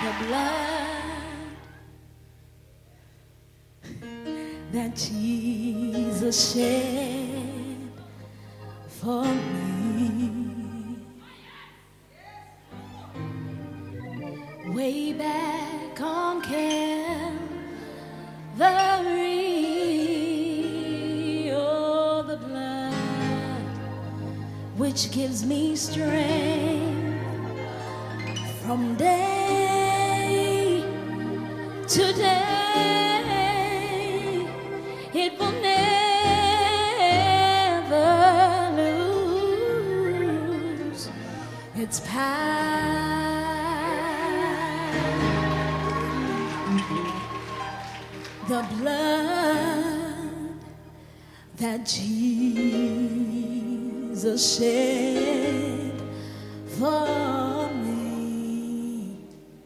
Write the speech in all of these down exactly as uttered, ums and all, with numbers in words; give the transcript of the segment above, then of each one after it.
The blood that Jesus shed for me. Way back on Calvary, oh, the blood which gives me strength from day to day. It will never lose its power. The blood that Jesus shed for me.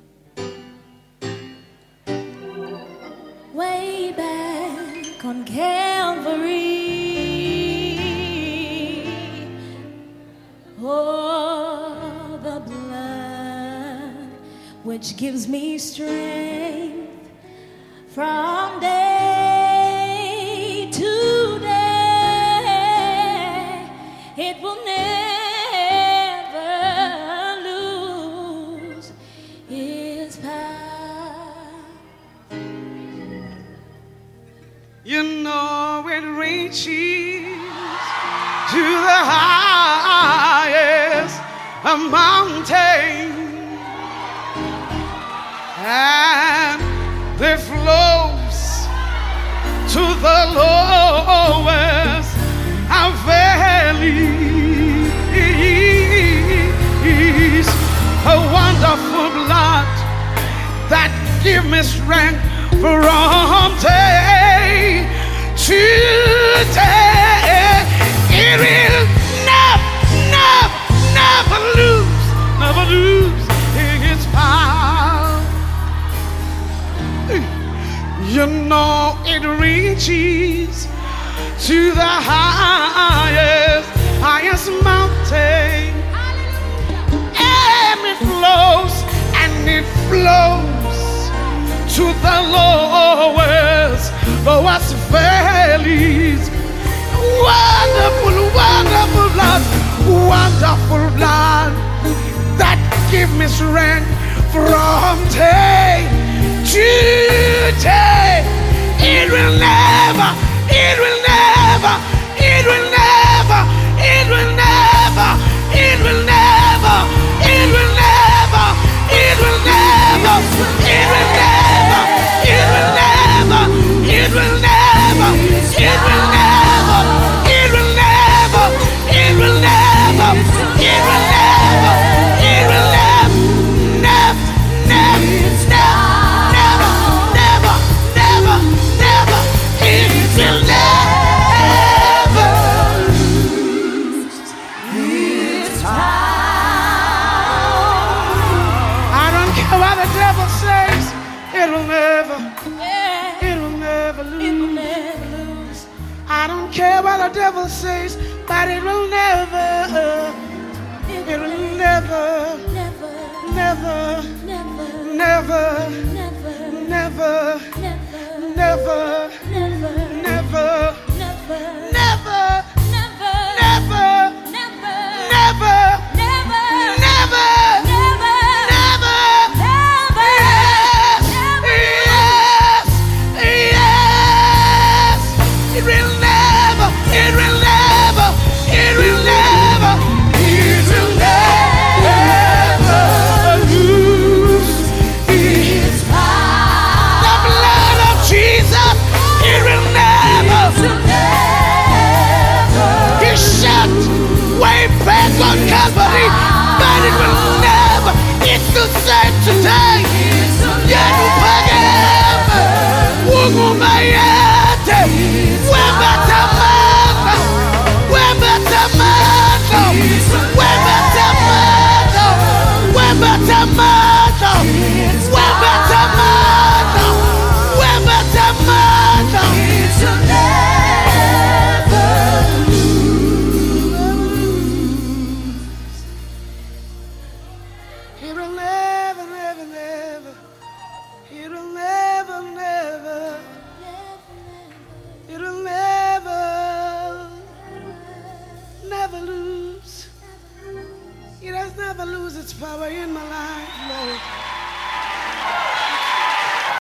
Way back on Calvary, oh, the blood which gives me strength from day to day. It will never lose its power. You know it reaches to the highest mountain, and it flows to the lowest valley. A wonderful blood that gives me strength from day to day. It will never, never, never lose, never lose its power. You know it reaches to the highest, highest mountain, and it flows, and it flows to the lowest, lowest valleys. Wonderful, wonderful blood, wonderful blood that give me strength from day to day. It will never, it will never, it will never, it will never, it will never, it will never, it will never, it will never, it will never, it will never, it will never, it will never, it will never, it will never, it will never, never, never, never, never, never, never, it will never lose its power. I don't care what the devil says, it will never, it will never lose. I don't care what the devil says, but it will never, it will never, never, never, never, never, never, never, never, never, never, never, never, never, never, yes, yes, yes. It will never, it will never, it will never, it will never lose its power. The blood of Jesus, it will never, He shed way back on Calvary, but it will never. It's the same today. Yet forever, Wugumayete, Webatamano, Webatamano, Webatamano, Webatamano, Webatamano, Webatamano. It will never, never, never. It'll never, never, it'll never, never lose. It has never lose its power in my life, Lord.